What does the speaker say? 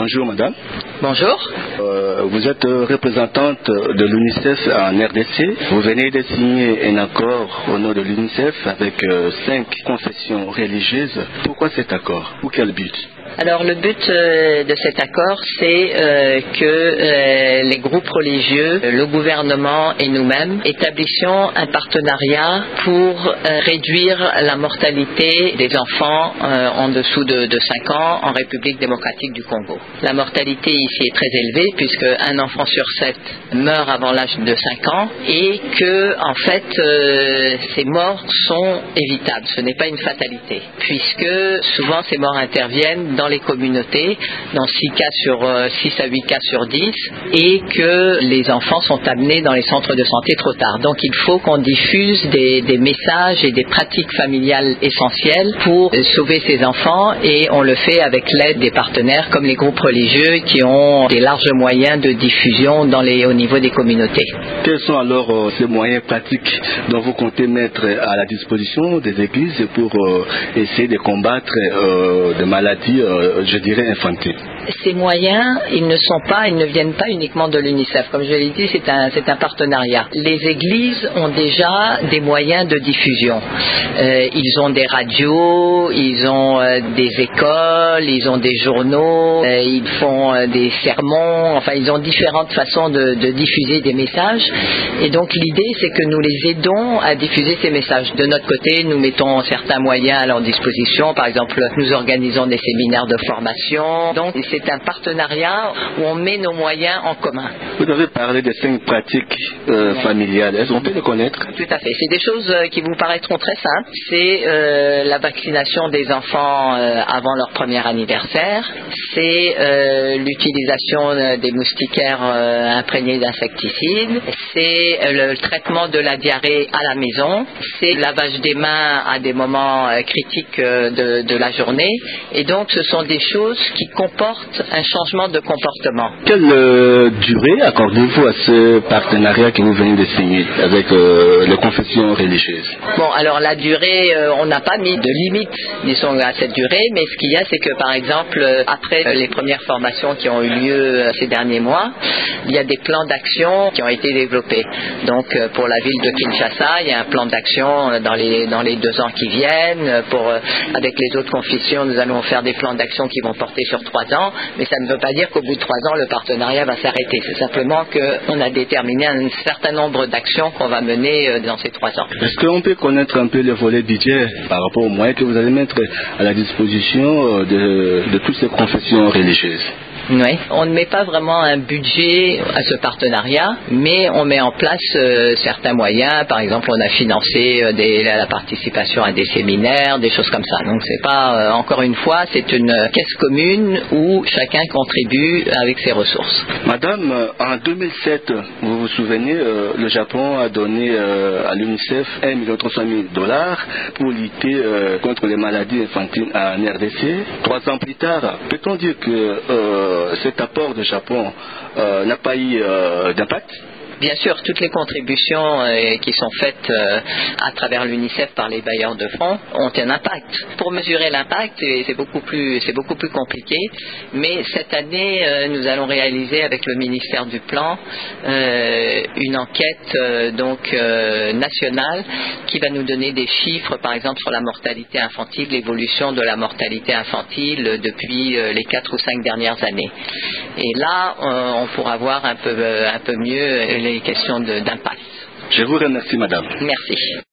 Bonjour madame. Bonjour. Vous êtes représentante de l'UNICEF en RDC. Vous venez de signer un accord au nom de l'UNICEF avec 5 confessions religieuses. Pourquoi cet accord? Pour quel but? Alors le but de cet accord, c'est que les groupes religieux, le gouvernement et nous-mêmes établissions un partenariat pour réduire la mortalité des enfants en dessous de 5 ans en République démocratique du Congo. La mortalité ici est très élevée puisque un enfant sur 7 meurt avant l'âge de 5 ans et que en fait ces morts sont évitables. Ce n'est pas une fatalité puisque souvent ces morts interviennent dans les communautés, dans 6 à 8 cas sur 10, et que les enfants sont amenés dans les centres de santé trop tard. Donc il faut qu'on diffuse des messages et des pratiques familiales essentielles pour sauver ces enfants, et on le fait avec l'aide des partenaires comme les groupes religieux qui ont des larges moyens de diffusion au niveau des communautés. Quels sont alors ces moyens pratiques dont vous comptez mettre à la disposition des églises pour essayer de combattre des maladies je dirais infantile? Ces moyens, ils ne viennent pas uniquement de l'UNICEF. Comme je l'ai dit, c'est un partenariat. Les églises ont déjà des moyens de diffusion. Ils ont des radios, ils ont des écoles, ils ont des journaux, ils font des sermons, enfin ils ont différentes façons de diffuser des messages. Et donc l'idée, c'est que nous les aidons à diffuser ces messages. De notre côté, nous mettons certains moyens à leur disposition. Par exemple, nous organisons des séminaires de formation. Donc c'est un partenariat où on met nos moyens en commun. Vous avez parlé des 5 pratiques familiales. Est-ce qu'on peut les connaître? Tout à fait. C'est des choses qui vous paraîtront très simples. C'est la vaccination des enfants avant leur premier anniversaire. C'est l'utilisation des moustiquaires imprégnés d'insecticides. C'est le traitement de la diarrhée à la maison. C'est le lavage des mains à des moments critiques de la journée. Et donc ce sont des choses qui comportent un changement de comportement. Quelle durée accordez-vous à ce partenariat que vous venez de signer avec les confessions religieuses? Bon, alors la durée, on n'a pas mis de limite, disons, à cette durée, mais ce qu'il y a, c'est que par exemple, après les premières formations qui ont eu lieu ces derniers mois, il y a des plans d'action qui ont été développés. Donc pour la ville de Kinshasa, il y a un plan d'action dans les 2 ans qui viennent. Avec les autres confessions, nous allons faire des plans d'action qui vont porter sur 3 ans, mais ça ne veut pas dire qu'au bout de 3 ans, le partenariat va s'arrêter. C'est simplement qu'on a déterminé un certain nombre d'actions qu'on va mener dans ces 3 ans. Est-ce qu'on peut connaître un peu le volet budget par rapport aux moyens que vous allez mettre à la disposition de toutes ces confessions religieuses? Oui. On ne met pas vraiment un budget à ce partenariat, mais on met en place certains moyens. Par exemple, on a financé la participation à des séminaires, des choses comme ça. Donc c'est pas, encore une fois, c'est une caisse commune où chacun contribue avec ses ressources. Madame, en 2007, vous vous souvenez, le Japon a donné à l'UNICEF $1,300,000 pour lutter contre les maladies infantiles en RDC. 3 ans plus tard, peut-on dire que cet apport du Japon n'a pas eu d'impact? Bien sûr, toutes les contributions qui sont faites à travers l'UNICEF par les bailleurs de fonds ont un impact. Pour mesurer l'impact, c'est beaucoup plus compliqué, mais cette année, nous allons réaliser avec le ministère du Plan une enquête nationale qui va nous donner des chiffres, par exemple sur la mortalité infantile, l'évolution de la mortalité infantile depuis les 4 ou 5 dernières années. Et là, on pourra voir un peu mieux les questions d'impact. Je vous remercie, madame. Merci.